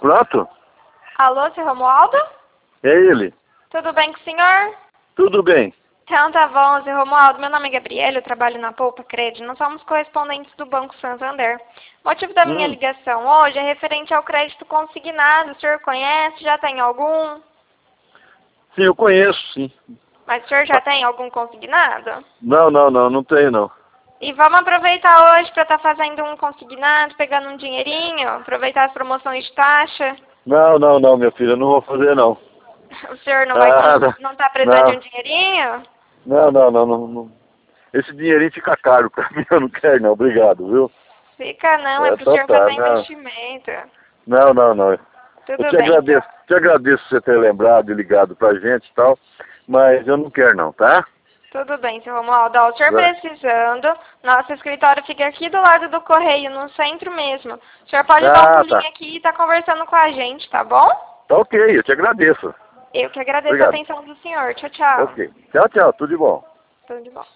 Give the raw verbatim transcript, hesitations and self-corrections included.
Pronto? Alô, seu Romualdo? É ele. Tudo bem com o senhor? Tudo bem. Então tá bom, seu Romualdo. Meu nome é Gabriela, eu trabalho na Poupa Crédito. Nós somos correspondentes do Banco Santander. O motivo da minha Hum. ligação hoje é referente ao crédito consignado. O senhor conhece? Já tem algum? Sim, eu conheço, sim. Mas o senhor já tem algum consignado? Não, não, não, não tenho não. E vamos aproveitar hoje para estar fazendo um consignado, pegando um dinheirinho, aproveitar as promoções de taxa. Não, não, não, minha filha, não vou fazer não. O senhor não vai Ah, con- não tá precisando não. de um dinheirinho? Não, não, não, não, não. Esse dinheirinho fica caro pra mim, eu não quero não, obrigado, viu? Fica não, é É, pro então senhor tá, fazer não. investimento. Não, não, não. Eu Tudo te bem, agradeço, então. te agradeço você ter lembrado e ligado pra gente e tal, mas eu não quero não, tá? Tudo bem, seu Romualdo. Ó, o senhor Vai. precisando, nosso escritório fica aqui do lado do correio, no centro mesmo. O senhor pode dar um Ah, pulinho tá. aqui e tá conversando com a gente, tá bom? Tá ok, eu te agradeço. Eu que agradeço a Obrigado. atenção do senhor. Tchau, tchau. Ok. Tchau, tchau, tudo de bom. Tudo de bom.